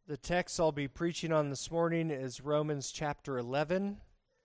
The text I'll be preaching on this morning is Romans chapter 11,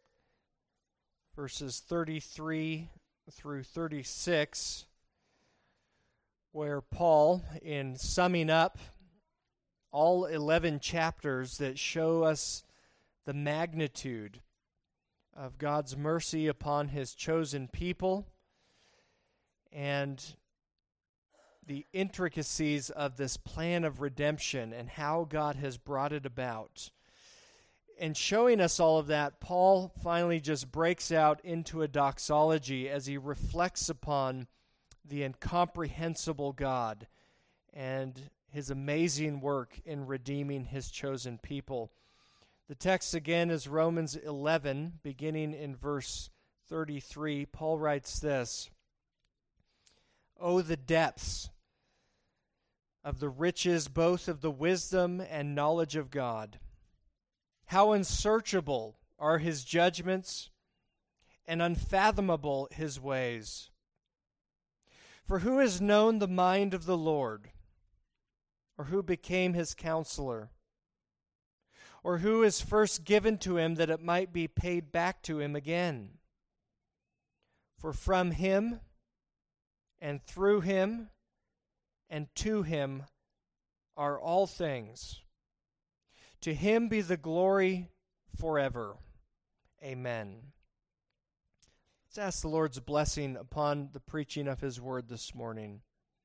verses 33 through 36, where Paul, in summing up all 11 chapters that show us the magnitude of God's mercy upon His chosen people and the intricacies of this plan of redemption and how God has brought it about. And showing us all of that, Paul finally just breaks out into a doxology as he reflects upon the incomprehensible God and His amazing work in redeeming His chosen people. The text again is Romans 11, beginning in verse 33. Paul writes this: "Oh, the depths of the riches both of the wisdom and knowledge of God! How unsearchable are His judgments and unfathomable His ways! For who has known the mind of the Lord? Or who became His counselor? Or who is first given to Him that it might be paid back to Him again? For from Him and through Him and to Him are all things. To Him be the glory forever. Amen." Let's ask the Lord's blessing upon the preaching of His word this morning.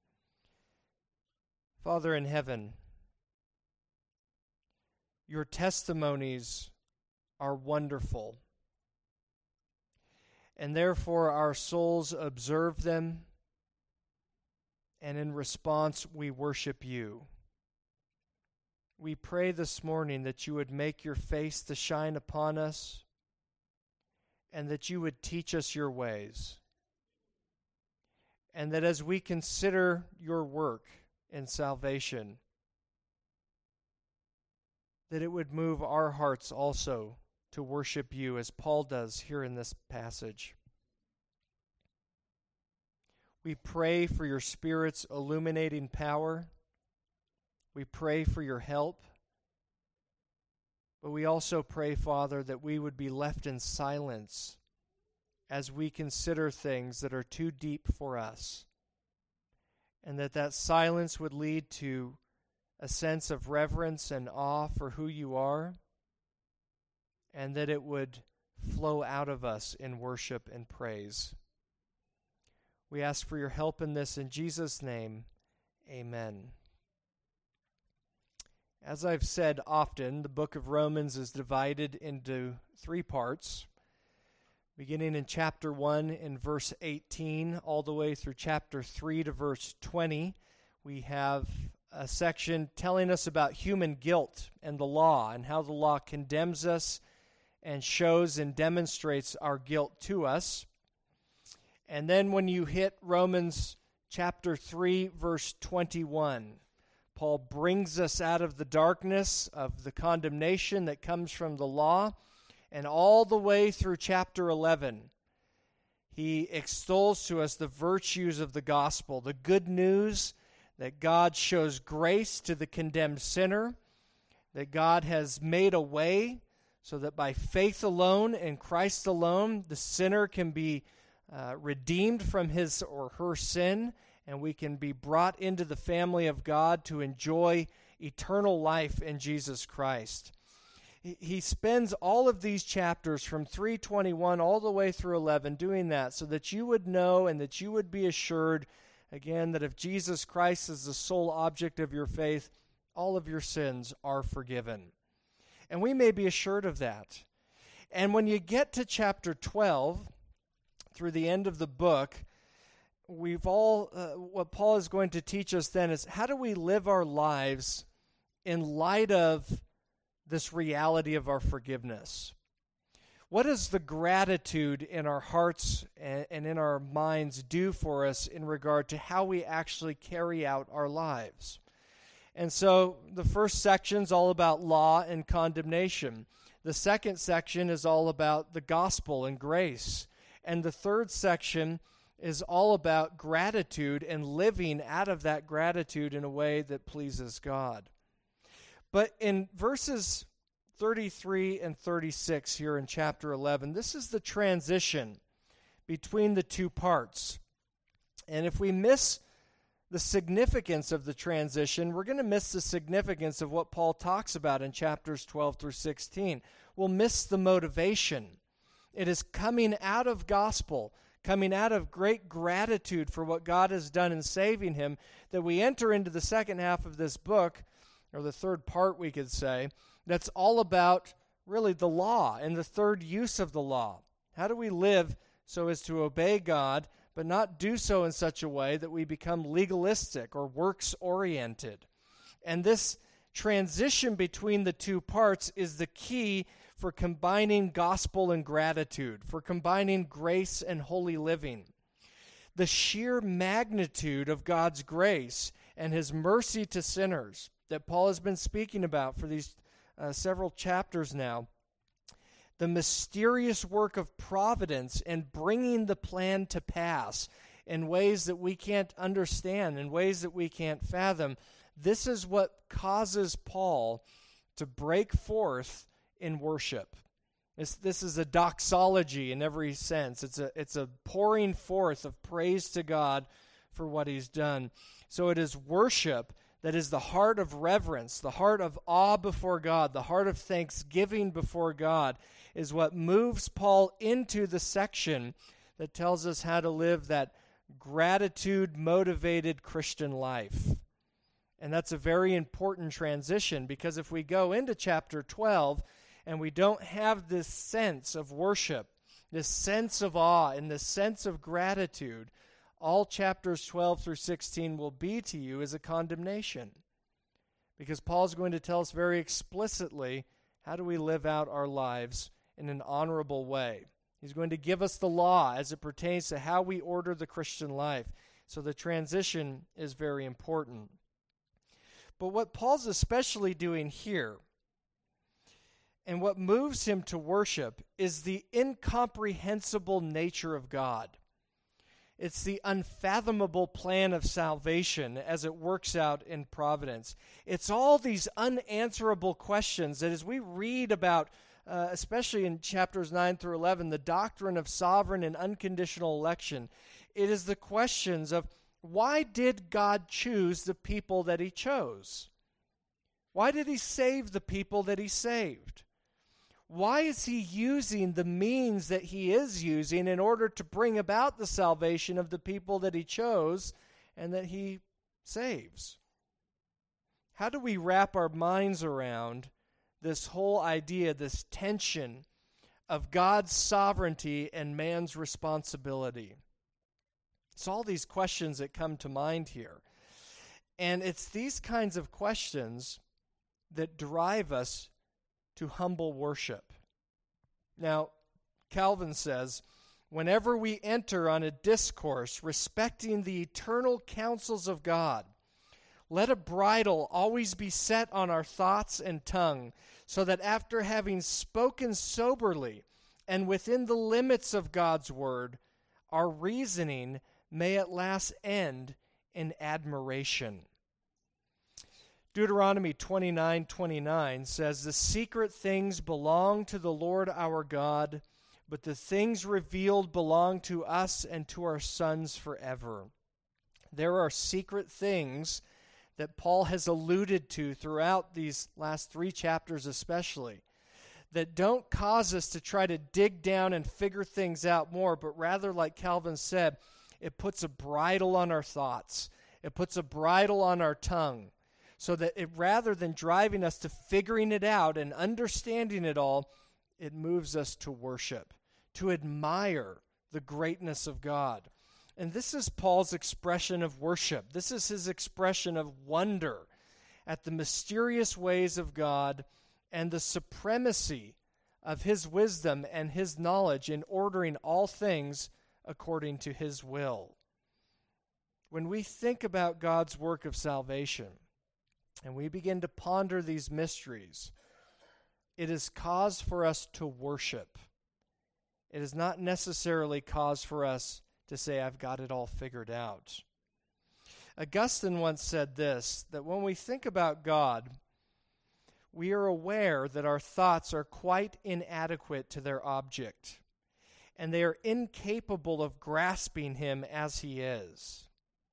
Father in heaven, Your testimonies are wonderful, and therefore our souls observe them, and in response we worship You. We pray this morning that You would make Your face to shine upon us, and that You would teach us Your ways, and that as we consider Your work in salvation, that it would move our hearts also to worship You as Paul does here in this passage. We pray for Your Spirit's illuminating power. We pray for Your help. But we also pray, Father, that we would be left in silence as we consider things that are too deep for us, and that silence would lead to a sense of reverence and awe for who You are, and that it would flow out of us in worship and praise. We ask for Your help in this in Jesus' name. Amen. As I've said often, the book of Romans is divided into three parts, beginning in chapter 1 in verse 18 all the way through chapter 3 to verse 20. We have a section telling us about human guilt and the law and how the law condemns us and shows and demonstrates our guilt to us. And then when you hit Romans chapter 3, verse 21, Paul brings us out of the darkness of the condemnation that comes from the law, and all the way through chapter 11, he extols to us the virtues of the gospel, the good news that God shows grace to the condemned sinner, that God has made a way so that by faith alone in Christ alone, the sinner can be redeemed from his or her sin, and we can be brought into the family of God to enjoy eternal life in Jesus Christ. He spends all of these chapters from 3:21 all the way through 11 doing that so that you would know and that you would be assured, again, that if Jesus Christ is the sole object of your faith, all of your sins are forgiven. And we may be assured of that. And when you get to chapter 12, through the end of the book, what Paul is going to teach us then is how do we live our lives in light of this reality of our forgiveness? What does the gratitude in our hearts and in our minds do for us in regard to how we actually carry out our lives? And so the first section is all about law and condemnation. The second section is all about the gospel and grace. And the third section is all about gratitude and living out of that gratitude in a way that pleases God. But in verses 33 and 36 here in chapter 11, this is the transition between the two parts. And if we miss the significance of the transition, we're going to miss the significance of what Paul talks about in chapters 12 through 16. We'll miss the motivation. It is coming out of gospel, coming out of great gratitude for what God has done in saving him, that we enter into the second half of this book, or the third part we could say, that's all about really the law and the third use of the law. How do we live so as to obey God, but not do so in such a way that we become legalistic or works-oriented? And this transition between the two parts is the key for combining gospel and gratitude, for combining grace and holy living. The sheer magnitude of God's grace and his mercy to sinners that Paul has been speaking about for these several chapters now, the mysterious work of providence and bringing the plan to pass in ways that we can't understand, in ways that we can't fathom, this is what causes Paul to break forth in worship. This is a doxology in every sense. It's a pouring forth of praise to God for what he's done. So it is worship that is the heart of reverence, the heart of awe before God, the heart of thanksgiving before God, is what moves Paul into the section that tells us how to live that gratitude-motivated Christian life. And that's a very important transition, because if we go into chapter 12 and we don't have this sense of worship, this sense of awe, and this sense of gratitude, all chapters 12 through 16 will be to you as a condemnation. Because Paul's going to tell us very explicitly how do we live out our lives in an honorable way. He's going to give us the law as it pertains to how we order the Christian life. So the transition is very important. But what Paul's especially doing here, and what moves him to worship, is the incomprehensible nature of God. It's the unfathomable plan of salvation as it works out in providence. It's all these unanswerable questions that as we read about, especially in chapters 9 through 11, the doctrine of sovereign and unconditional election, it is the questions of why did God choose the people that he chose? Why did he save the people that he saved? Why is he using the means that he is using in order to bring about the salvation of the people that he chose and that he saves? How do we wrap our minds around this whole idea, this tension of God's sovereignty and man's responsibility? It's all these questions that come to mind here. And it's these kinds of questions that drive us to humble worship. Now, Calvin says, whenever we enter on a discourse respecting the eternal counsels of God, let a bridle always be set on our thoughts and tongue, so that after having spoken soberly and within the limits of God's word, our reasoning may at last end in admiration. Deuteronomy 29:29 says, "The secret things belong to the Lord our God, but the things revealed belong to us and to our sons forever." There are secret things that Paul has alluded to throughout these last 3 chapters especially, that don't cause us to try to dig down and figure things out more, but rather, like Calvin said, it puts a bridle on our thoughts. It puts a bridle on our tongue, so that it, rather than driving us to figuring it out and understanding it all, it moves us to worship, to admire the greatness of God. And this is Paul's expression of worship. This is his expression of wonder at the mysterious ways of God and the supremacy of his wisdom and his knowledge in ordering all things according to his will. When we think about God's work of salvation, and we begin to ponder these mysteries, it is cause for us to worship. It is not necessarily cause for us to say, I've got it all figured out. Augustine once said this, that when we think about God, we are aware that our thoughts are quite inadequate to their object, and they are incapable of grasping him as he is.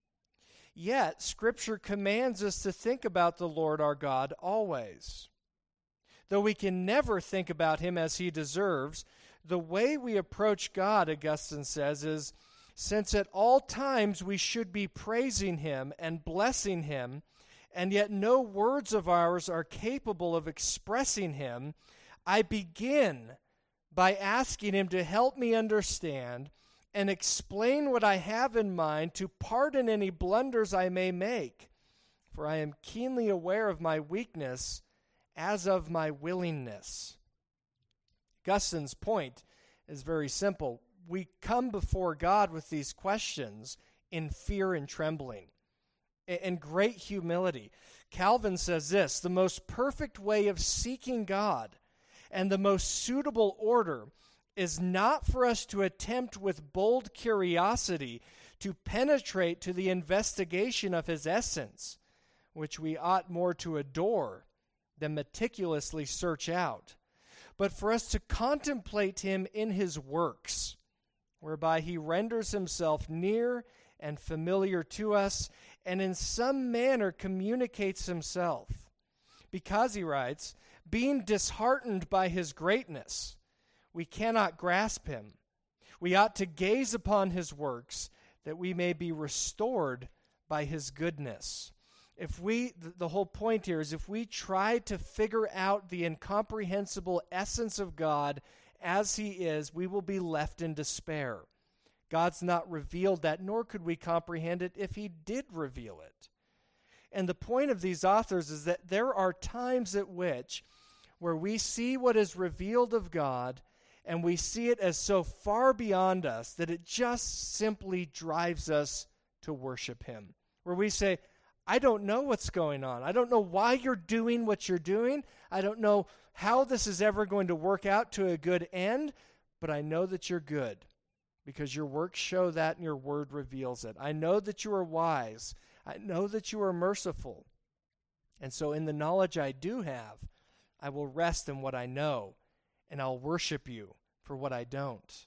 Yet, Scripture commands us to think about the Lord our God always. Though we can never think about him as he deserves, the way we approach God, Augustine says, is since at all times we should be praising him and blessing him, and yet no words of ours are capable of expressing him, I begin by asking him to help me understand and explain what I have in mind, to pardon any blunders I may make, for I am keenly aware of my weakness as of my willingness. Augustine's point is very simple. We come before God with these questions in fear and trembling, in great humility. Calvin says this: the most perfect way of seeking God and the most suitable order is not for us to attempt with bold curiosity to penetrate to the investigation of his essence, which we ought more to adore than meticulously search out, but for us to contemplate him in his works, whereby he renders himself near and familiar to us, and in some manner communicates himself. Because, he writes, being disheartened by his greatness, we cannot grasp him. We ought to gaze upon his works, that we may be restored by his goodness. The whole point here is if we try to figure out the incomprehensible essence of God as he is, we will be left in despair. God's not revealed that, nor could we comprehend it if he did reveal it. And the point of these authors is that there are times at which where we see what is revealed of God, and we see it as so far beyond us that it just simply drives us to worship him. Where we say, I don't know what's going on. I don't know why you're doing what you're doing. I don't know how this is ever going to work out to a good end, but I know that you're good because your works show that and your word reveals it. I know that you are wise. I know that you are merciful. And so in the knowledge I do have, I will rest in what I know, and I'll worship you for what I don't.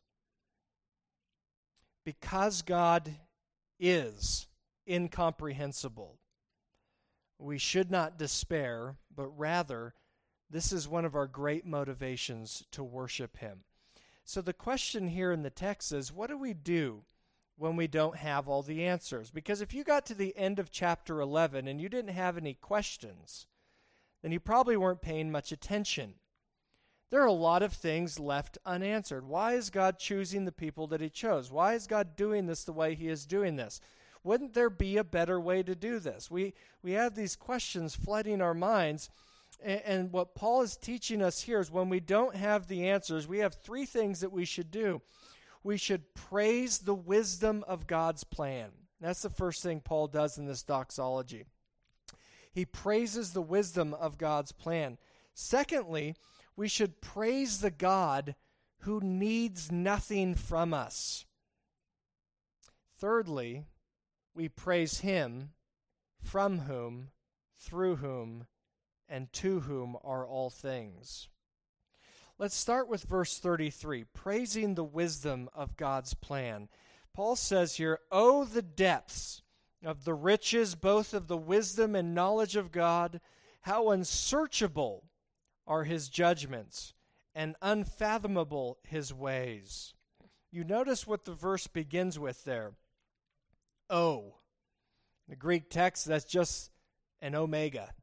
Because God is incomprehensible, we should not despair, but rather, this is one of our great motivations to worship him. So the question here in the text is, what do we do when we don't have all the answers? Because if you got to the end of chapter 11 and you didn't have any questions, then you probably weren't paying much attention. There are a lot of things left unanswered. Why is God choosing the people that he chose? Why is God doing this the way he is doing this? Wouldn't there be a better way to do this? We have these questions flooding our minds, and what Paul is teaching us here is when we don't have the answers, we have three things that we should do. We should praise the wisdom of God's plan. That's the first thing Paul does in this doxology. He praises the wisdom of God's plan. Secondly, we should praise the God who needs nothing from us. Thirdly, we praise him from whom, through whom, and to whom are all things. Let's start with verse 33, praising the wisdom of God's plan. Paul says here, "Oh, the depths of the riches, both of the wisdom and knowledge of God, how unsearchable are his judgments, and unfathomable his ways." You notice what the verse begins with there. Oh. In the Greek text, that's just an omega.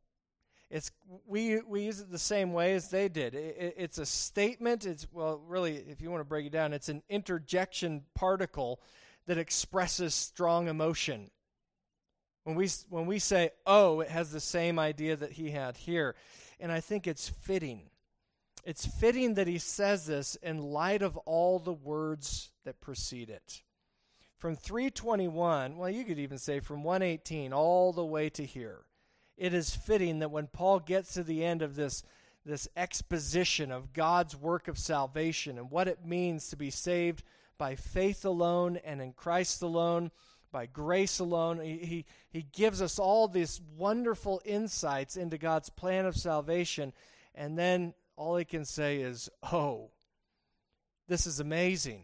We use it the same way as they did. It's a statement. Really, if you want to break it down, it's an interjection particle that expresses strong emotion. When we say, oh, it has the same idea that he had here. And I think it's fitting. It's fitting that he says this in light of all the words that precede it. From 321, well, you could even say from 118 all the way to here, it is fitting that when Paul gets to the end of this exposition of God's work of salvation and what it means to be saved by faith alone and in Christ alone, by grace alone. He gives us all these wonderful insights into God's plan of salvation, and then all he can say is, oh, this is amazing.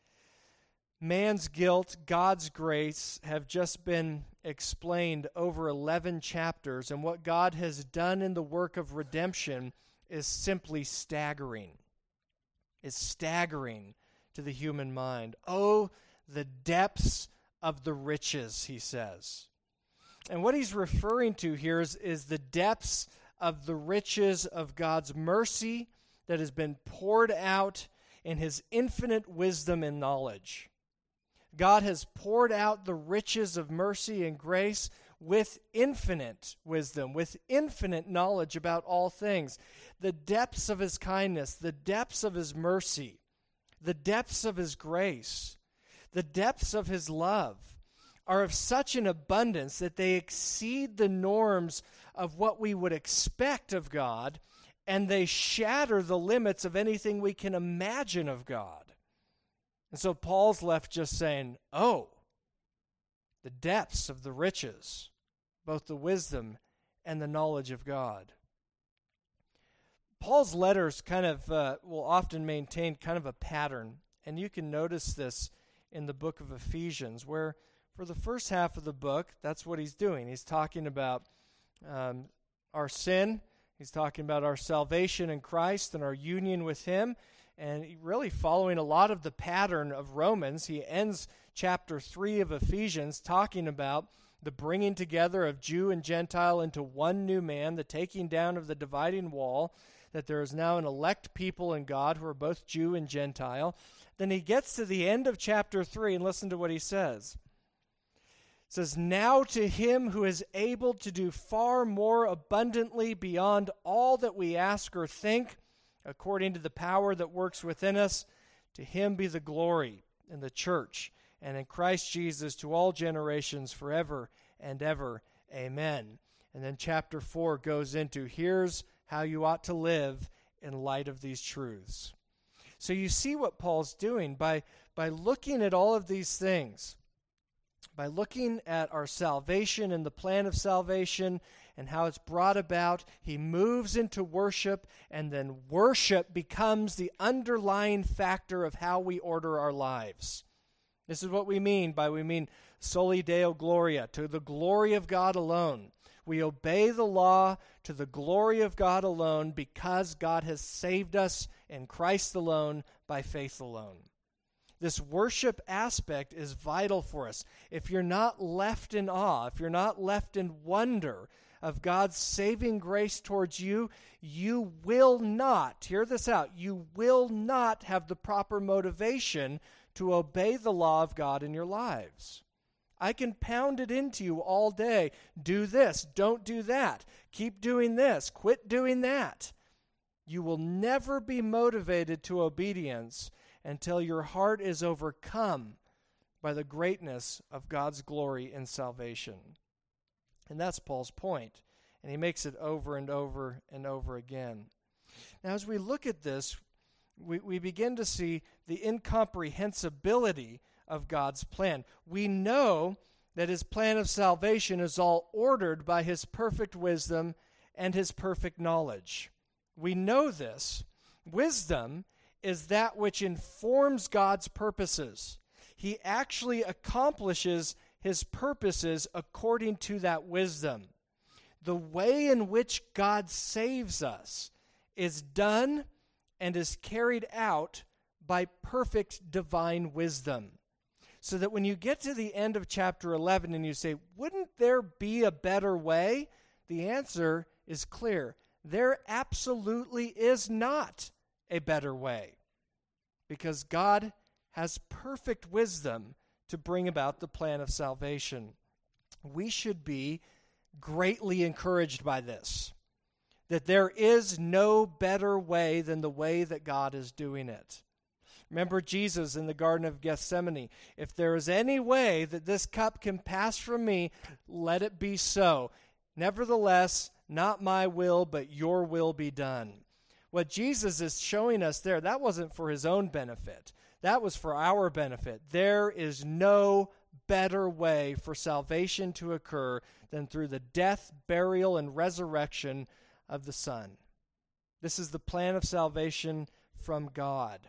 Man's guilt, God's grace have just been explained over 11 chapters, and what God has done in the work of redemption is simply staggering. It's staggering to the human mind. Oh, the depths of the riches, he says. And what he's referring to here is the depths of the riches of God's mercy that has been poured out in his infinite wisdom and knowledge. God has poured out the riches of mercy and grace with infinite wisdom, with infinite knowledge about all things. The depths of his kindness, the depths of his mercy, the depths of his grace, the depths of his love are of such an abundance that they exceed the norms of what we would expect of God, and they shatter the limits of anything we can imagine of God. And so Paul's left just saying, oh, the depths of the riches, both the wisdom and the knowledge of God. Paul's letters kind of will often maintain kind of a pattern, and you can notice this in the book of Ephesians, where for the first half of the book, that's what he's doing. He's talking about our sin, he's talking about our salvation in Christ and our union with him, and really following a lot of the pattern of Romans. He ends chapter 3 of Ephesians talking about the bringing together of Jew and Gentile into one new man, the taking down of the dividing wall, that there is now an elect people in God who are both Jew and Gentile. Then he gets to the end of chapter 3, and listen to what he says. It says, now to him who is able to do far more abundantly beyond all that we ask or think, according to the power that works within us, to him be the glory in the church and in Christ Jesus to all generations forever and ever. Amen. And then chapter 4 goes into, here's how you ought to live in light of these truths. So you see what Paul's doing by looking at all of these things, by looking at our salvation and the plan of salvation and how it's brought about. He moves into worship, and then worship becomes the underlying factor of how we order our lives. This is what we mean soli Deo Gloria, to the glory of God alone. We obey the law to the glory of God alone because God has saved us in Christ alone by faith alone. This worship aspect is vital for us. If you're not left in awe, if you're not left in wonder of God's saving grace towards you, you will not, hear this out, you will not have the proper motivation to obey the law of God in your lives. I can pound it into you all day. Do this, don't do that. Keep doing this, quit doing that. You will never be motivated to obedience until your heart is overcome by the greatness of God's glory in salvation. And that's Paul's point, and he makes it over and over and over again. Now, as we look at this, we begin to see the incomprehensibility of God's plan. We know that his plan of salvation is all ordered by his perfect wisdom and his perfect knowledge. We know this. Wisdom is that which informs God's purposes. He actually accomplishes his purposes according to that wisdom. The way in which God saves us is done and is carried out by perfect divine wisdom. So that when you get to the end of chapter 11 and you say, wouldn't there be a better way? The answer is clear. There absolutely is not a better way, because God has perfect wisdom to bring about the plan of salvation. We should be greatly encouraged by this, that there is no better way than the way that God is doing it. Remember Jesus in the Garden of Gethsemane. If there is any way that this cup can pass from me, let it be so. Nevertheless, not my will, but your will be done. What Jesus is showing us there, that wasn't for his own benefit. That was for our benefit. There is no better way for salvation to occur than through the death, burial, and resurrection of the Son. This is the plan of salvation from God.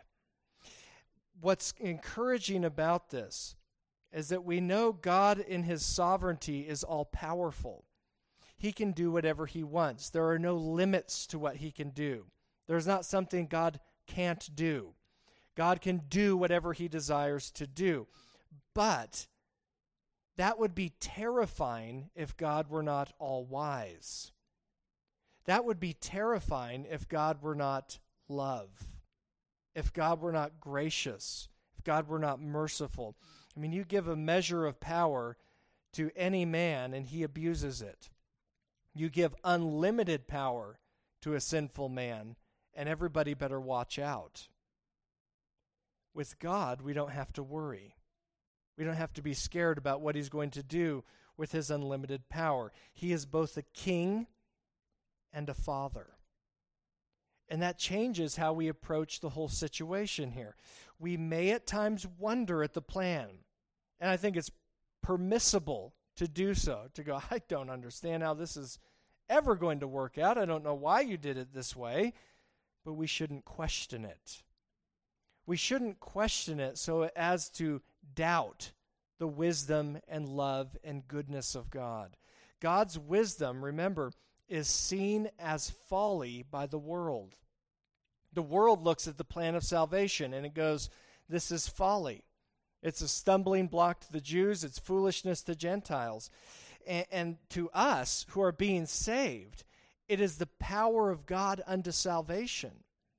What's encouraging about this is that we know God in his sovereignty is all-powerful. He can do whatever he wants. There are no limits to what he can do. There's not something God can't do. God can do whatever he desires to do. But that would be terrifying if God were not all-wise. That would be terrifying if God were not love, if God were not gracious, if God were not merciful. I mean, you give a measure of power to any man and he abuses it. You give unlimited power to a sinful man and everybody better watch out. With God, we don't have to worry. We don't have to be scared about what he's going to do with his unlimited power. He is both a king and a father. And that changes how we approach the whole situation here. We may at times wonder at the plan. And I think it's permissible to do so, to go, I don't understand how this is ever going to work out. I don't know why you did it this way. But we shouldn't question it. We shouldn't question it so as to doubt the wisdom and love and goodness of God. God's wisdom, remember, is seen as folly by the world. The world looks at the plan of salvation and it goes, this is folly. It's a stumbling block to the Jews. It's foolishness to Gentiles. And to us who are being saved, it is the power of God unto salvation.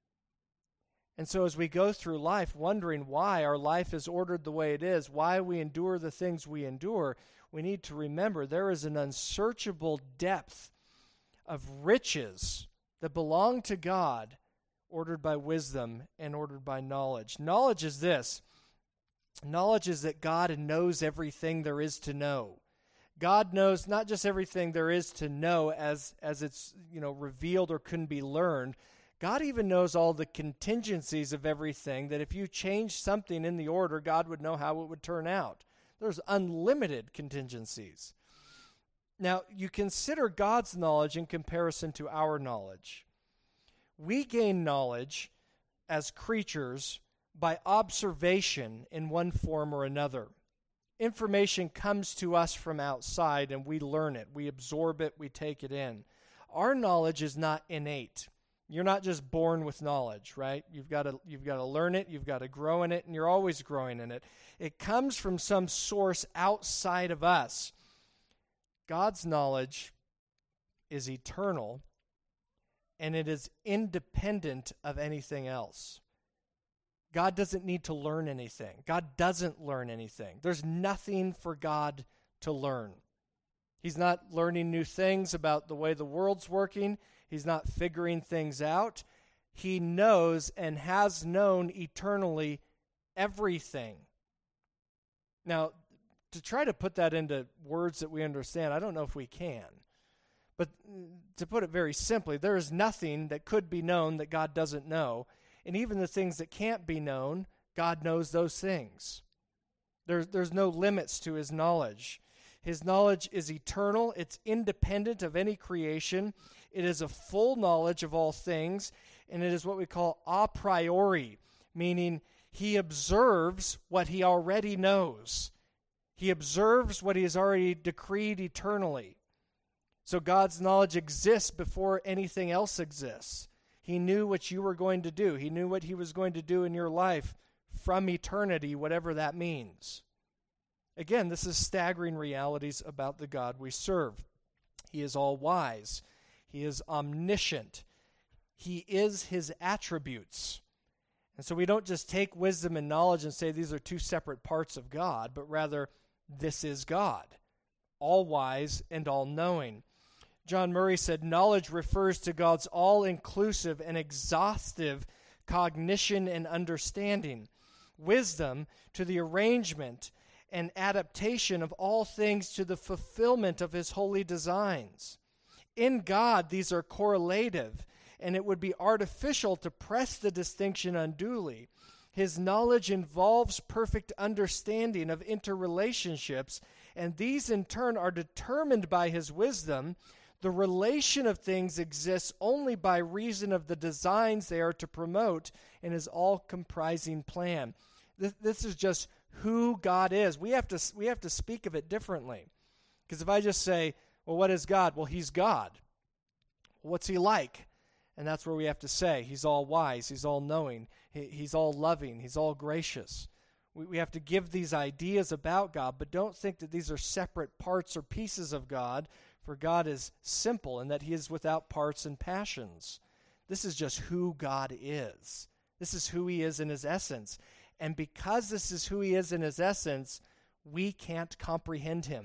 And so as we go through life wondering why our life is ordered the way it is, why we endure the things we endure, we need to remember there is an unsearchable depth of riches that belong to God, ordered by wisdom and ordered by knowledge. Knowledge is this. Knowledge is that God knows everything there is to know. God knows not just everything there is to know as it's revealed or can be learned. God even knows all the contingencies of everything, that if you change something in the order, God would know how it would turn out. There's unlimited contingencies. Now, you consider God's knowledge in comparison to our knowledge. We gain knowledge as creatures by observation in one form or another. Information comes to us from outside and we learn it. We absorb it. We take it in. Our knowledge is not innate. You're not just born with knowledge, right? You've got to learn it. You've got to grow in it, and you're always growing in it. It comes from some source outside of us. God's knowledge is eternal, and it is independent of anything else. God doesn't need to learn anything. God doesn't learn anything. There's nothing for God to learn. He's not learning new things about the way the world's working. He's not figuring things out. He knows and has known eternally everything. Now, to try to put that into words that we understand, I don't know if we can. But to put it very simply, there is nothing that could be known that God doesn't know. And even the things that can't be known, God knows those things. There's no limits to his knowledge. His knowledge is eternal. It's independent of any creation. It is a full knowledge of all things, and it is what we call a priori, meaning he observes what he already knows. He observes what he has already decreed eternally. So God's knowledge exists before anything else exists. He knew what you were going to do. He knew what he was going to do in your life from eternity, whatever that means. Again, this is staggering realities about the God we serve. He is all-wise. He is omniscient. He is his attributes. And so we don't just take wisdom and knowledge and say these are two separate parts of God, but rather this is God, all-wise and all-knowing. John Murray said, knowledge refers to God's all-inclusive and exhaustive cognition and understanding. Wisdom to the arrangement and adaptation of all things to the fulfillment of his holy designs. In God, these are correlative, and it would be artificial to press the distinction unduly. His knowledge involves perfect understanding of interrelationships, and these in turn are determined by his wisdom. The relation of things exists only by reason of the designs they are to promote in his all-comprising plan. This is just who God is. We have to speak of it differently. Because if I just say, well, what is God? Well, he's God. What's he like? And that's where we have to say, he's all wise, he's all knowing, he's all loving, he's all gracious. We have to give these ideas about God, but don't think that these are separate parts or pieces of God, for God is simple and that he is without parts and passions. This is just who God is. This is who he is in his essence. And because this is who he is in his essence, we can't comprehend him.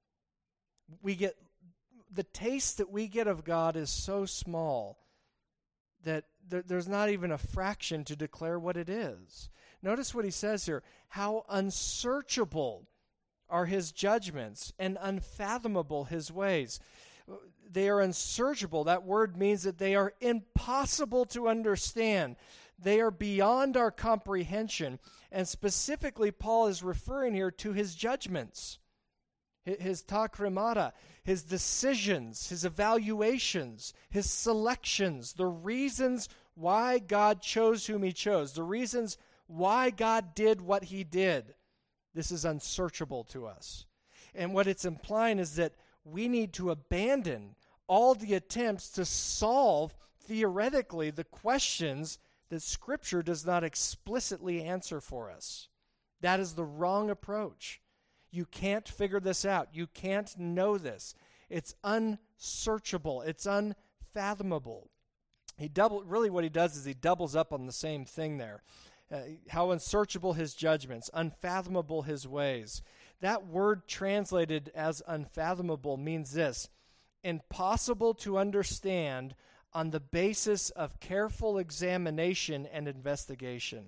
The taste that we get of God is so small that there's not even a fraction to declare what it is. Notice what he says here. How unsearchable are his judgments and unfathomable his ways. They are unsearchable. That word means that they are impossible to understand. They are beyond our comprehension. And specifically, Paul is referring here to his judgments, his takrimata, his decisions, his evaluations, his selections, the reasons why God chose whom he chose, the reasons why God did what he did. This is unsearchable to us. And what it's implying is that we need to abandon all the attempts to solve theoretically the questions that Scripture does not explicitly answer for us. That is the wrong approach. You can't figure this out. You can't know this. It's unsearchable. It's unfathomable. Really what he does is he doubles up on the same thing there. How unsearchable his judgments, unfathomable his ways. That word translated as unfathomable means this: impossible to understand on the basis of careful examination and investigation.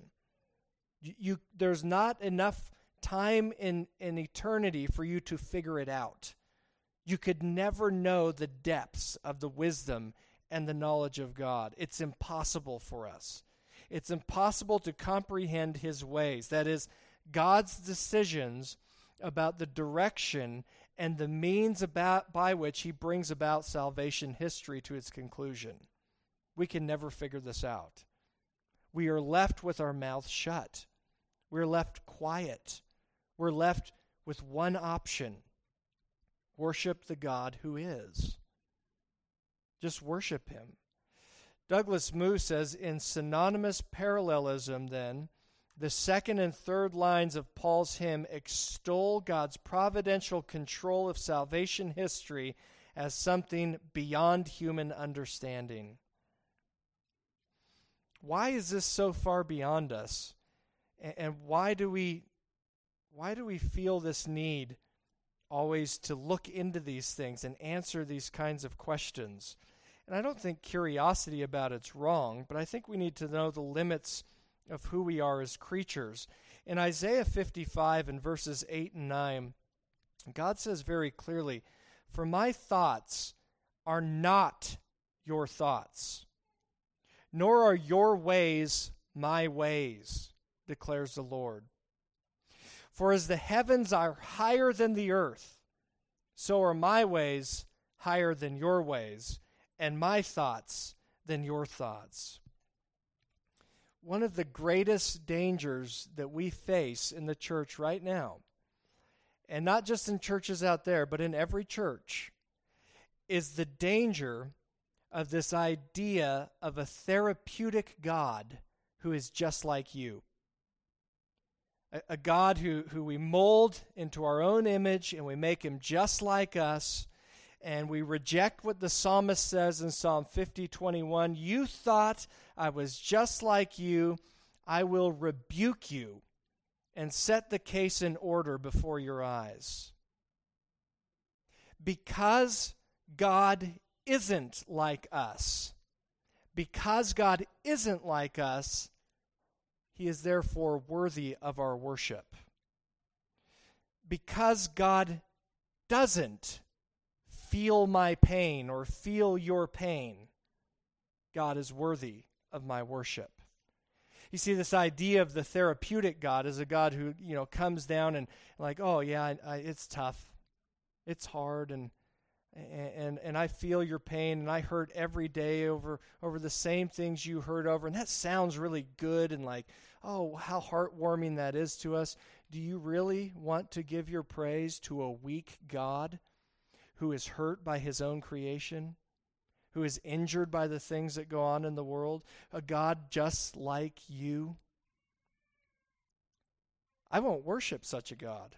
There's not enough time in eternity for you to figure it out. You could never know the depths of the wisdom and the knowledge of God. It's impossible for us. It's impossible to comprehend his ways. That is, God's decisions about the direction and the means by which he brings about salvation history to its conclusion. We can never figure this out. We are left with our mouths shut. We're left quiet. We're left with one option: worship the God who is. Just worship him. Douglas Moo says, in synonymous parallelism, then, the second and third lines of Paul's hymn extol God's providential control of salvation history as something beyond human understanding. Why is this so far beyond us? And why do we feel this need always to look into these things and answer these kinds of questions? And I don't think curiosity about it's wrong, but I think we need to know the limits of who we are as creatures. In Isaiah 55 and verses 8 and 9, God says very clearly, "For my thoughts are not your thoughts, nor are your ways my ways, declares the Lord. For as the heavens are higher than the earth, so are my ways higher than your ways, and my thoughts than your thoughts." One of the greatest dangers that we face in the church right now, and not just in churches out there, but in every church, is the danger of this idea of a therapeutic God who is just like you. A God who we mold into our own image and we make him just like us, and we reject what the psalmist says in Psalm 50:21. "You thought I was just like you. I will rebuke you and set the case in order before your eyes." Because God isn't like us, he is therefore worthy of our worship. Because God doesn't feel my pain or feel your pain, God is worthy of my worship. You see, this idea of the therapeutic God is a God who, comes down and like, oh yeah, it's tough, it's hard, and I feel your pain, and I hurt every day over the same things you hurt over, and that sounds really good, and like, oh, how heartwarming that is to us. Do you really want to give your praise to a weak God who is hurt by his own creation, who is injured by the things that go on in the world, a God just like you? I won't worship such a God.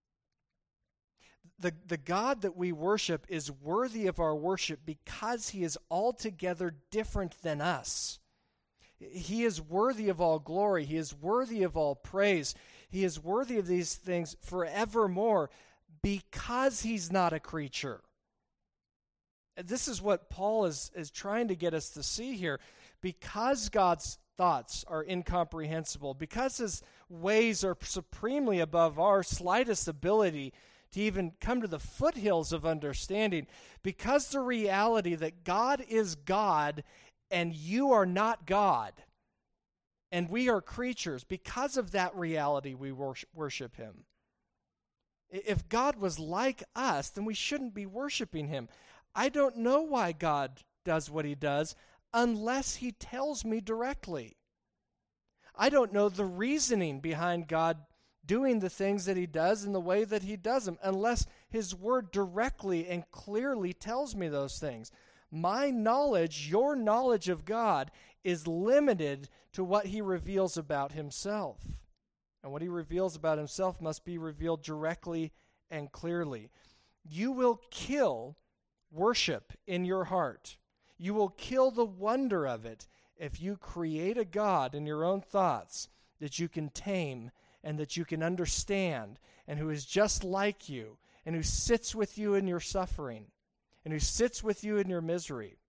The God that we worship is worthy of our worship because he is altogether different than us. He is worthy of all glory. He is worthy of all praise. He is worthy of these things forevermore because he's not a creature. This is what Paul is trying to get us to see here. Because God's thoughts are incomprehensible, because his ways are supremely above our slightest ability to even come to the foothills of understanding, because the reality that God is God and you are not God, and we are creatures, because of that reality we worship him. If God was like us, then we shouldn't be worshiping him. I don't know why God does what he does unless he tells me directly. I don't know the reasoning behind God doing the things that he does in the way that he does them unless his word directly and clearly tells me those things. My knowledge, your knowledge of God, is limited to what he reveals about himself. And what he reveals about himself must be revealed directly and clearly. You will kill worship in your heart. You will kill the wonder of it if you create a God in your own thoughts that you can tame and that you can understand, and who is just like you, and who sits with you in your suffering, and who sits with you in your misery.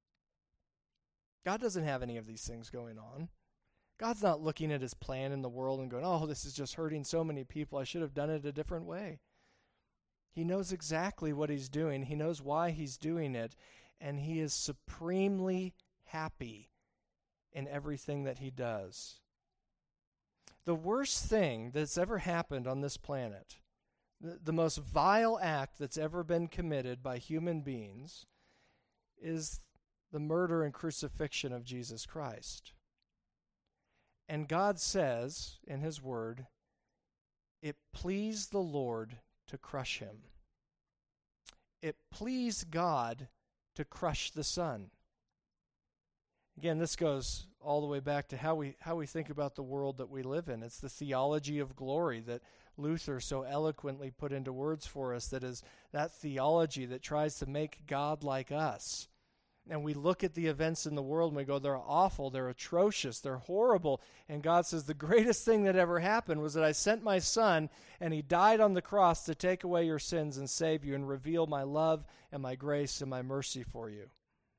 God doesn't have any of these things going on. God's not looking at his plan in the world and going, oh, this is just hurting so many people. I should have done it a different way. He knows exactly what he's doing. He knows why he's doing it, and he is supremely happy in everything that he does. The worst thing that's ever happened on this planet, the most vile act that's ever been committed by human beings, is the murder and crucifixion of Jesus Christ. And God says in his word, it pleased the Lord to crush him. It pleased God to crush the Son. Again, this goes all the way back to how we think about the world that we live in. It's the theology of glory that Luther so eloquently put into words for us, that is that theology that tries to make God like us. And we look at the events in the world and we go, they're awful, they're atrocious, they're horrible. And God says, the greatest thing that ever happened was that I sent my Son, and he died on the cross to take away your sins and save you and reveal my love and my grace and my mercy for you.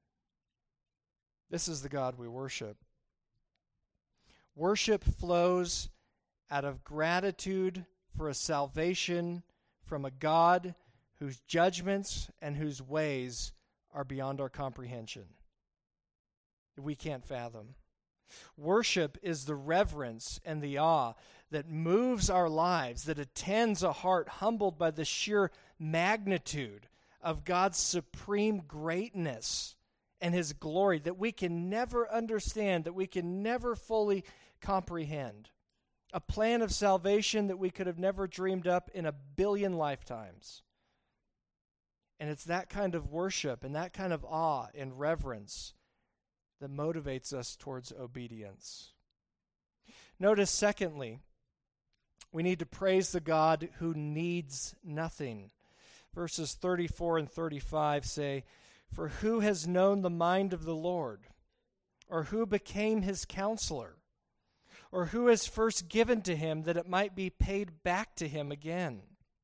This is the God we worship. Worship flows out of gratitude for a salvation from a God whose judgments and whose ways are beyond our comprehension, that we can't fathom. Worship is the reverence and the awe that moves our lives, that attends a heart humbled by the sheer magnitude of God's supreme greatness and his glory that we can never understand, that we can never fully comprehend. A plan of salvation that we could have never dreamed up in a billion lifetimes. And it's that kind of worship and that kind of awe and reverence that motivates us towards obedience. Notice, secondly, we need to praise the God who needs nothing. Verses 34 and 35 say, "For who has known the mind of the Lord? Or who became his counselor? Or who has first given to him that it might be paid back to him again?"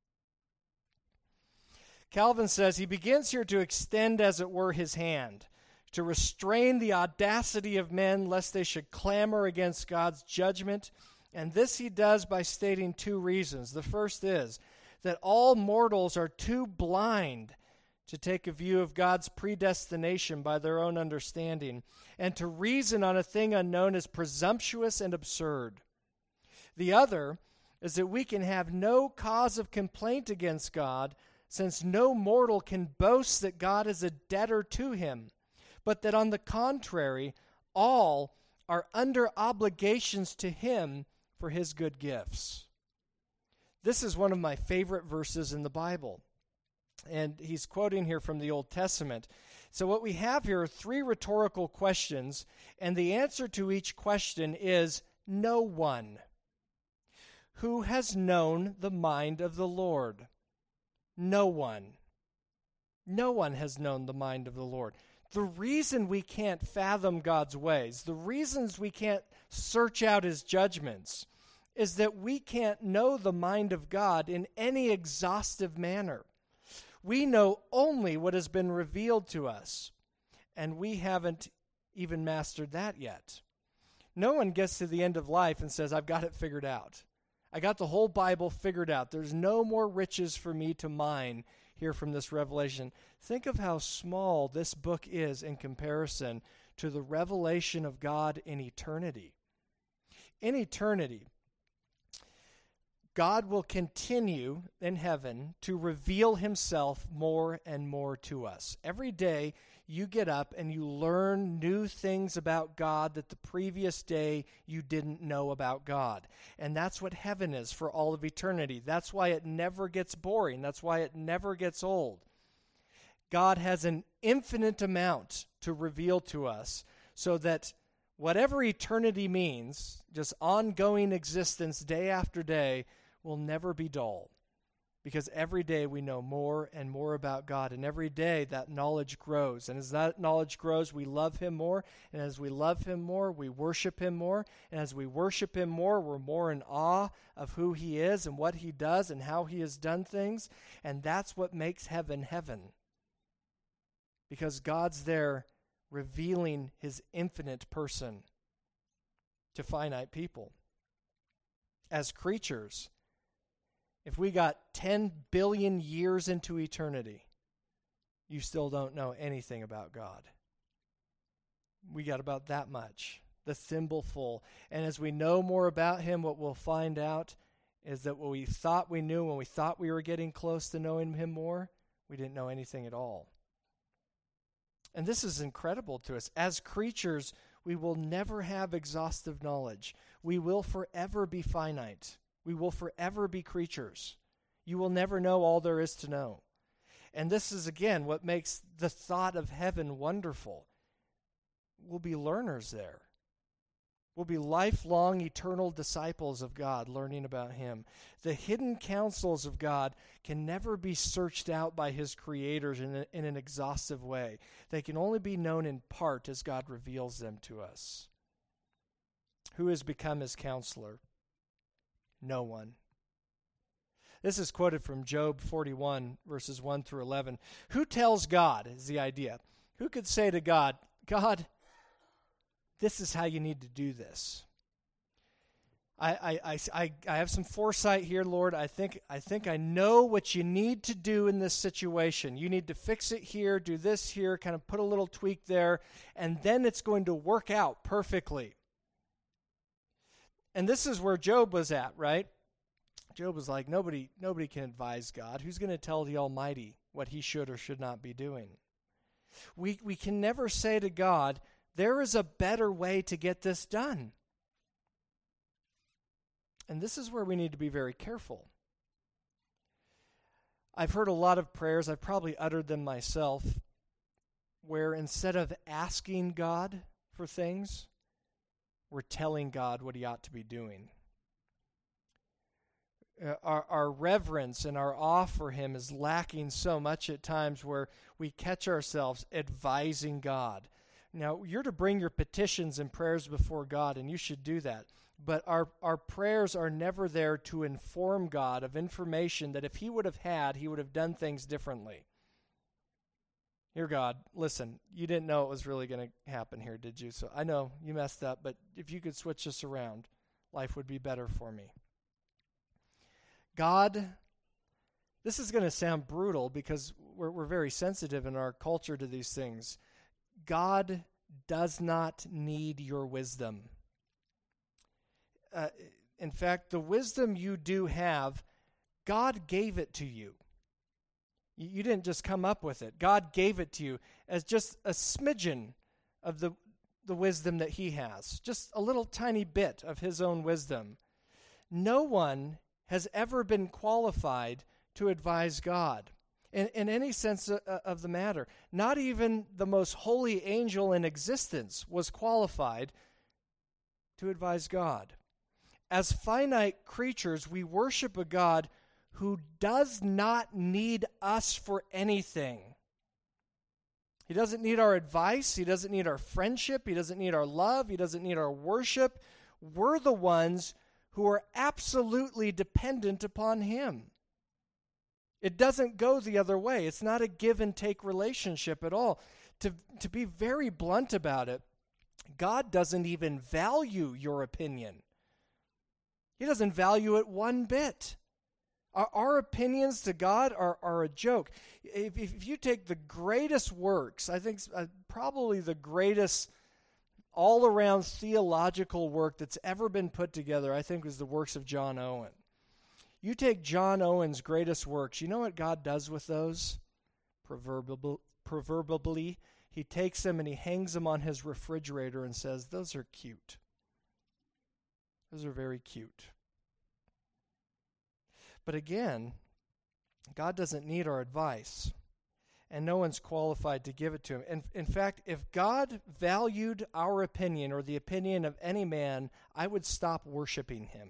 Calvin says he begins here to extend, as it were, his hand, to restrain the audacity of men lest they should clamor against God's judgment. And this he does by stating two reasons. The first is that all mortals are too blind to take a view of God's predestination by their own understanding, and to reason on a thing unknown is presumptuous and absurd. The other is that we can have no cause of complaint against God, since no mortal can boast that God is a debtor to him, but that on the contrary, all are under obligations to him for his good gifts. This is one of my favorite verses in the Bible. And he's quoting here from the Old Testament. So what we have here are three rhetorical questions, and the answer to each question is no one. Who has known the mind of the Lord? No one. No one has known the mind of the Lord. The reason we can't fathom God's ways, the reasons we can't search out his judgments, is that we can't know the mind of God in any exhaustive manner. We know only what has been revealed to us, and we haven't even mastered that yet. No one gets to the end of life and says, I've got it figured out. I got the whole Bible figured out. There's no more riches for me to mine here from this revelation. Think of how small this book is in comparison to the revelation of God in eternity. In eternity, God will continue in heaven to reveal himself more and more to us. Every day you get up and you learn new things about God that the previous day you didn't know about God. And that's what heaven is for all of eternity. That's why it never gets boring. That's why it never gets old. God has an infinite amount to reveal to us so that whatever eternity means, just ongoing existence day after day, will never be dull, because every day we know more and more about God, and every day that knowledge grows. And as that knowledge grows, we love him more, and as we love him more, we worship him more, and as we worship him more, we're more in awe of who he is and what he does and how he has done things, and that's what makes heaven heaven, because God's there revealing his infinite person to finite people. As creatures, if we got 10 billion years into eternity, you still don't know anything about God. We got about that much, the thimbleful. And as we know more about him, what we'll find out is that what we thought we knew, when we thought we were getting close to knowing him more, we didn't know anything at all. And this is incredible to us. As creatures, we will never have exhaustive knowledge. We will forever be finite. We will forever be creatures. You will never know all there is to know. And this is, again, what makes the thought of heaven wonderful. We'll be learners there. We'll be lifelong, eternal disciples of God, learning about him. The hidden counsels of God can never be searched out by his creators in an exhaustive way. They can only be known in part as God reveals them to us. Who has become his counselor? No one. This is quoted from Job 41, verses 1 through 11. Who tells God, is the idea. Who could say to God, God, this is how you need to do this. I have some foresight here, Lord. I think I know what you need to do in this situation. You need to fix it here, do this here, kind of put a little tweak there, and then it's going to work out perfectly. And this is where Job was at, right? Job was like, nobody can advise God. Who's going to tell the Almighty what he should or should not be doing? We can never say to God, there is a better way to get this done. And this is where we need to be very careful. I've heard a lot of prayers, I've probably uttered them myself, where instead of asking God for things, we're telling God what he ought to be doing. Our reverence and our awe for him is lacking so much at times where we catch ourselves advising God. Now, you're to bring your petitions and prayers before God, and you should do that. But our prayers are never there to inform God of information that if he would have had, he would have done things differently. Here, God, listen, you didn't know it was really going to happen here, did you? So I know you messed up, but if you could switch this around, life would be better for me. God, This is going to sound brutal because we're very sensitive in our culture to these things. God does not need your wisdom. In fact, the wisdom you do have, God gave it to you. You didn't just come up with it. God gave it to you as just a smidgen of the wisdom that he has, just a little tiny bit of his own wisdom. No one has ever been qualified to advise God in any sense of the matter. Not even the most holy angel in existence was qualified to advise God. As finite creatures, we worship a God who does not need us for anything. He doesn't need our advice. He doesn't need our friendship. He doesn't need our love. He doesn't need our worship. We're the ones who are absolutely dependent upon him. It doesn't go the other way. It's not a give and take relationship at all. To be very blunt about it, God doesn't even value your opinion. He doesn't value it one bit. Our opinions to God are a joke. If you take the greatest works, I think probably the greatest all-around theological work that's ever been put together, I think, was the works of John Owen. You take John Owen's greatest works, you know what God does with those? Proverbially, he takes them and he hangs them on his refrigerator and says, those are cute. Those are very cute. But again, God doesn't need our advice, and no one's qualified to give it to him. And in fact, if God valued our opinion or the opinion of any man, I would stop worshiping him.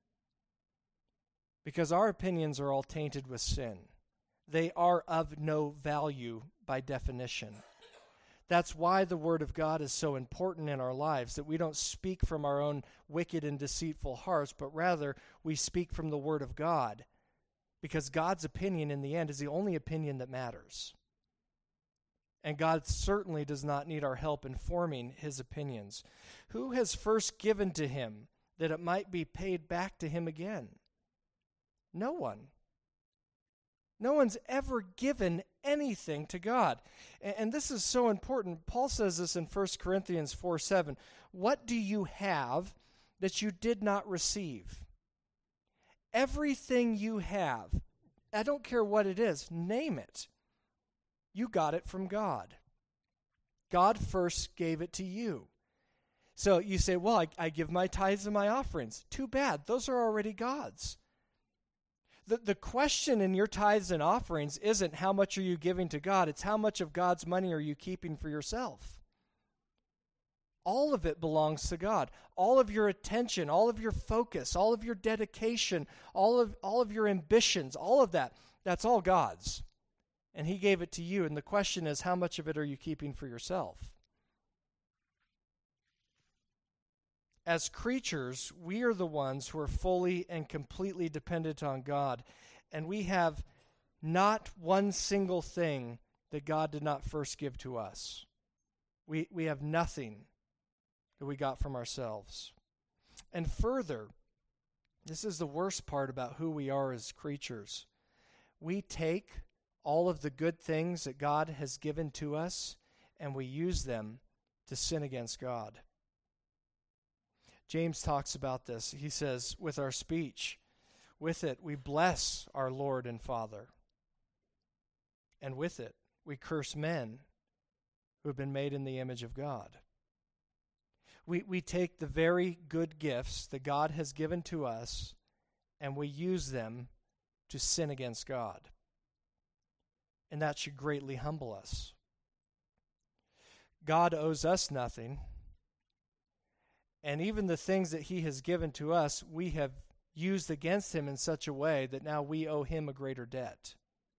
Because our opinions are all tainted with sin. They are of no value by definition. That's why the Word of God is so important in our lives, that we don't speak from our own wicked and deceitful hearts, but rather we speak from the Word of God. Because God's opinion in the end is the only opinion that matters. And God certainly does not need our help in forming his opinions. Who has first given to him that it might be paid back to him again? No one. No one's ever given anything to God. And this is so important. Paul says this in 1 Corinthians 4:7. What do you have that you did not receive? Everything you have, I don't care what it is, name it. You got it from God. God first gave it to you. So you say, well, I give my tithes and my offerings. Too bad. Those are already God's. The question in your tithes and offerings isn't how much are you giving to God. It's how much of God's money are you keeping for yourself. All of it belongs to God. All of your attention, all of your focus, all of your dedication, all of your ambitions, all of that, that's all God's. And he gave it to you. And the question is, how much of it are you keeping for yourself? As creatures, we are the ones who are fully and completely dependent on God. And we have not one single thing that God did not first give to us. We have nothing that we got from ourselves. And further, this is the worst part about who we are as creatures. We take all of the good things that God has given to us and we use them to sin against God. James talks about this. He says, with our speech, with it we bless our Lord and Father. And with it we curse men who have been made in the image of God. We take the very good gifts that God has given to us and we use them to sin against God. And that should greatly humble us. God owes us nothing. And even the things that he has given to us, we have used against him in such a way that now we owe him a greater debt.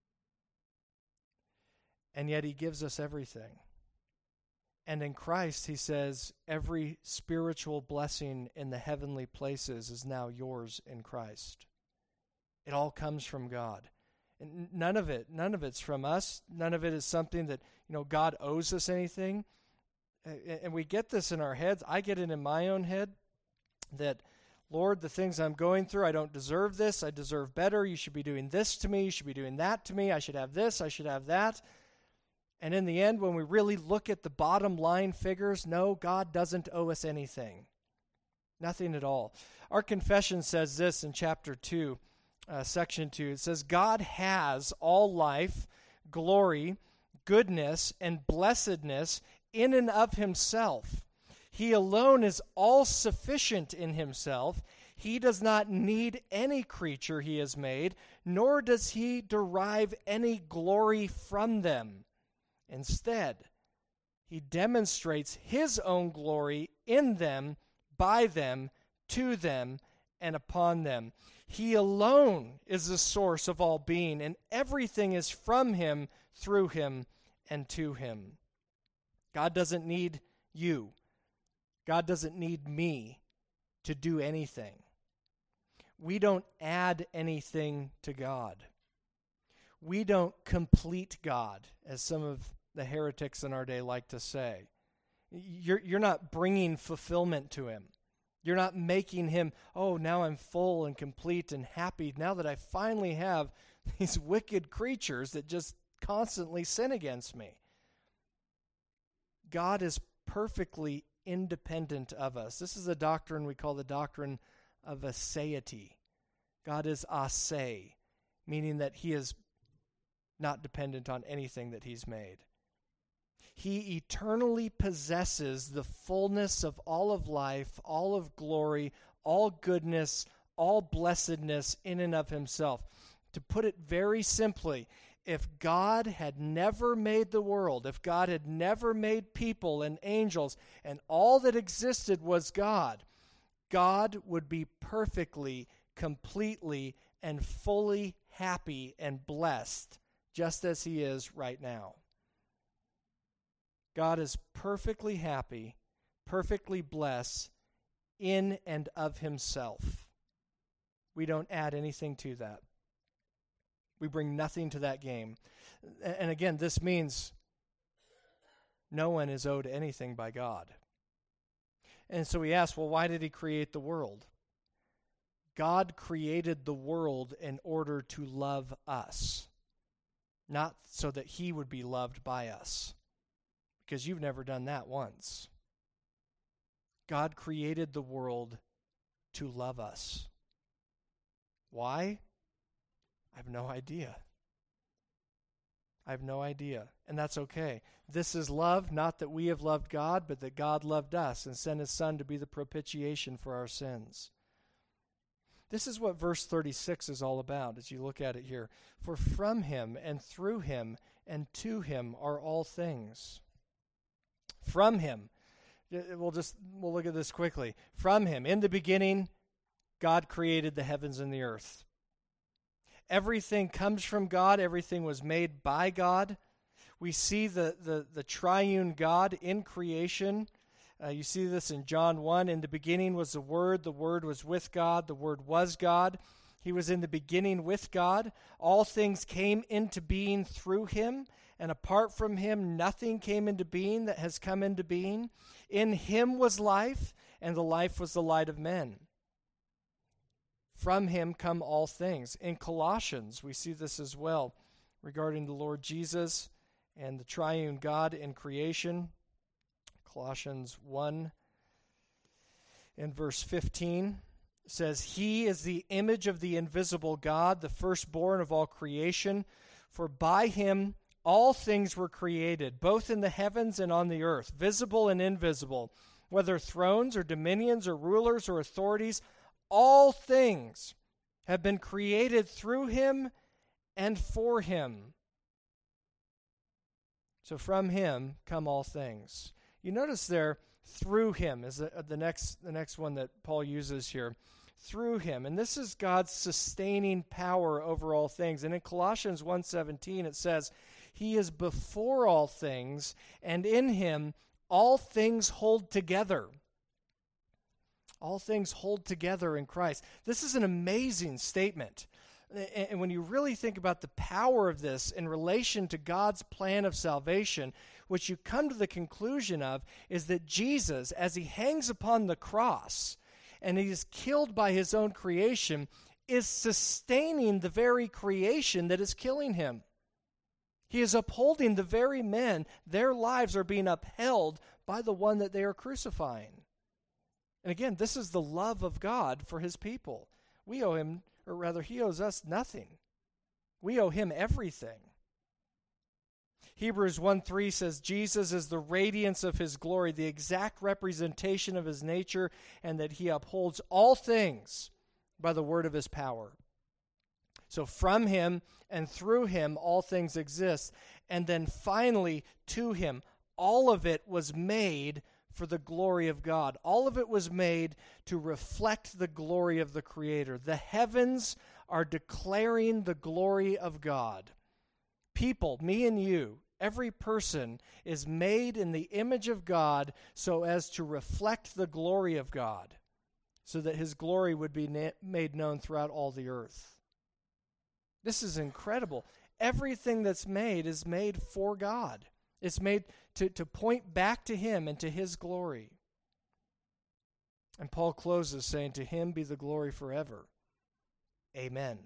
And yet he gives us everything. And in Christ, he says, every spiritual blessing in the heavenly places is now yours in Christ. It all comes from God. And none of it's from us. None of it is something that, God owes us anything. And we get this in our heads. I get it in my own head that, Lord, the things I'm going through, I don't deserve this. I deserve better. You should be doing this to me. You should be doing that to me. I should have this. I should have that. And in the end, when we really look at the bottom line figures, no, God doesn't owe us anything. Nothing at all. Our confession says this in chapter 2, section 2. It says, God has all life, glory, goodness, and blessedness in and of himself. He alone is all-sufficient in himself. He does not need any creature he has made, nor does he derive any glory from them. Instead, he demonstrates his own glory in them, by them, to them, and upon them. He alone is the source of all being, and everything is from him, through him, and to him. God doesn't need you. God doesn't need me to do anything. We don't add anything to God. We don't complete God, as some of the heretics in our day like to say. You're not bringing fulfillment to him. You're not making him, oh, now I'm full and complete and happy now that I finally have these wicked creatures that just constantly sin against me. God is perfectly independent of us. This is a doctrine we call the doctrine of aseity. God is ase, meaning that he is not dependent on anything that he's made. He eternally possesses the fullness of all of life, all of glory, all goodness, all blessedness in and of himself. To put it very simply, if God had never made the world, if God had never made people and angels, and all that existed was God, God would be perfectly, completely, and fully happy and blessed, just as he is right now. God is perfectly happy, perfectly blessed in and of himself. We don't add anything to that. We bring nothing to that game. And again, this means no one is owed anything by God. And so we ask, well, why did he create the world? God created the world in order to love us, not so that he would be loved by us, because you've never done that once. God created the world to love us. Why? I have no idea. I have no idea. And that's okay. This is love, not that we have loved God, but that God loved us and sent his Son to be the propitiation for our sins. This is what verse 36 is all about as you look at it here. For from him and through him and to him are all things. From him. We'll look at this quickly. From him. In the beginning, God created the heavens and the earth. Everything comes from God. Everything was made by God. We see the triune God in creation. You see this in John 1. In the beginning was the Word was with God, the Word was God. He was in the beginning with God. All things came into being through him, and apart from him nothing came into being that has come into being. In him was life, and the life was the light of men. From him come all things. In Colossians, we see this as well regarding the Lord Jesus and the triune God in creation. Colossians 1 and verse 15 says, He is the image of the invisible God, the firstborn of all creation. For by him all things were created, both in the heavens and on the earth, visible and invisible, whether thrones or dominions or rulers or authorities. All things have been created through him and for him. So from him come all things. You notice there, through him is the next one that Paul uses here. Through him. And this is God's sustaining power over all things. And in Colossians 1:17 it says, He is before all things, and in him all things hold together. All things hold together in Christ. This is an amazing statement. And when you really think about the power of this in relation to God's plan of salvation, what you come to the conclusion of is that Jesus, as he hangs upon the cross, and he is killed by his own creation, is sustaining the very creation that is killing him. He is upholding the very men. Their lives are being upheld by the one that they are crucifying. And again, this is the love of God for his people. We owe him, or rather, he owes us nothing. We owe him everything. Hebrews 1:3 says, Jesus is the radiance of his glory, the exact representation of his nature, and that he upholds all things by the word of his power. So from him and through him, all things exist. And then finally, to him, all of it was made for the glory of God. All of it was made to reflect the glory of the Creator. The heavens are declaring the glory of God. People, me and you, every person is made in the image of God so as to reflect the glory of God, so that his glory would be made known throughout all the earth. This is incredible. Everything that's made is made for God. It's made to point back to him and to his glory. And Paul closes saying, to him be the glory forever. Amen.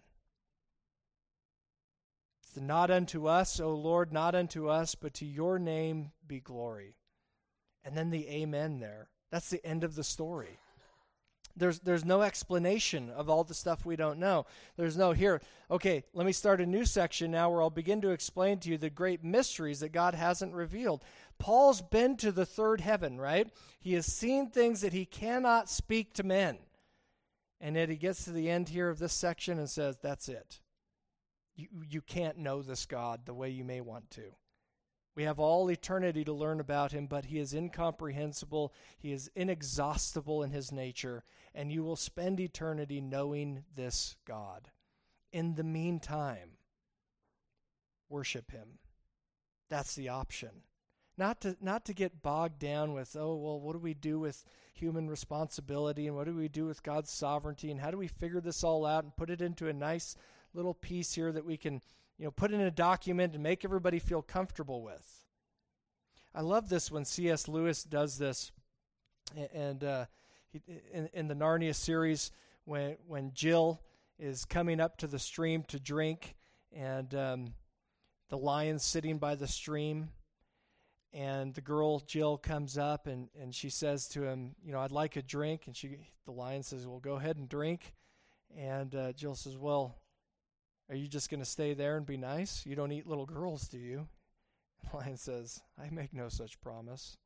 It's not unto us, O Lord, not unto us, but to your name be glory. And then the amen there. That's the end of the story. There's no explanation of all the stuff we don't know. There's no, here, okay, let me start a new section now where I'll begin to explain to you the great mysteries that God hasn't revealed. Paul's been to the third heaven, right? He has seen things that he cannot speak to men. And yet he gets to the end here of this section and says, that's it. You can't know this God the way you may want to. We have all eternity to learn about him, but he is incomprehensible. He is inexhaustible in his nature, and you will spend eternity knowing this God. In the meantime, worship him. That's the option. Not to get bogged down with, oh, well, what do we do with human responsibility, and what do we do with God's sovereignty, and how do we figure this all out and put it into a nice little piece here that we can put in a document and make everybody feel comfortable with. I love this when C.S. Lewis does this, and in the Narnia series, when Jill is coming up to the stream to drink, and the lion's sitting by the stream, and the girl Jill comes up and she says to him, I'd like a drink, and the lion says, well, go ahead and drink, and Jill says, well, are you just going to stay there and be nice? You don't eat little girls, do you? The lion says, I make no such promise.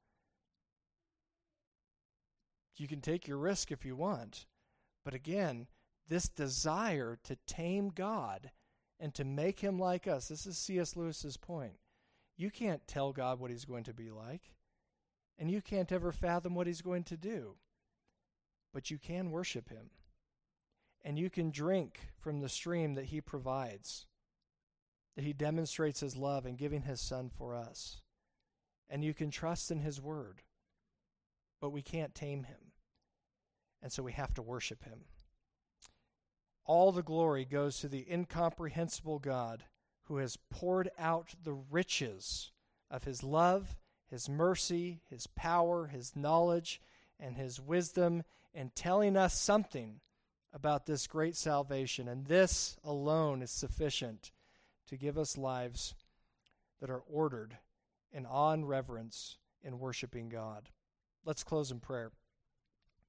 You can take your risk if you want. But again, this desire to tame God and to make him like us, this is C.S. Lewis's point. You can't tell God what he's going to be like, and you can't ever fathom what he's going to do. But you can worship him. And you can drink from the stream that he provides, that he demonstrates his love in giving his son for us. And you can trust in his word, but we can't tame him. And so we have to worship him. All the glory goes to the incomprehensible God who has poured out the riches of his love, his mercy, his power, his knowledge, and his wisdom in telling us something about this great salvation, and this alone is sufficient to give us lives that are ordered in awe and reverence in worshiping God. Let's close in prayer.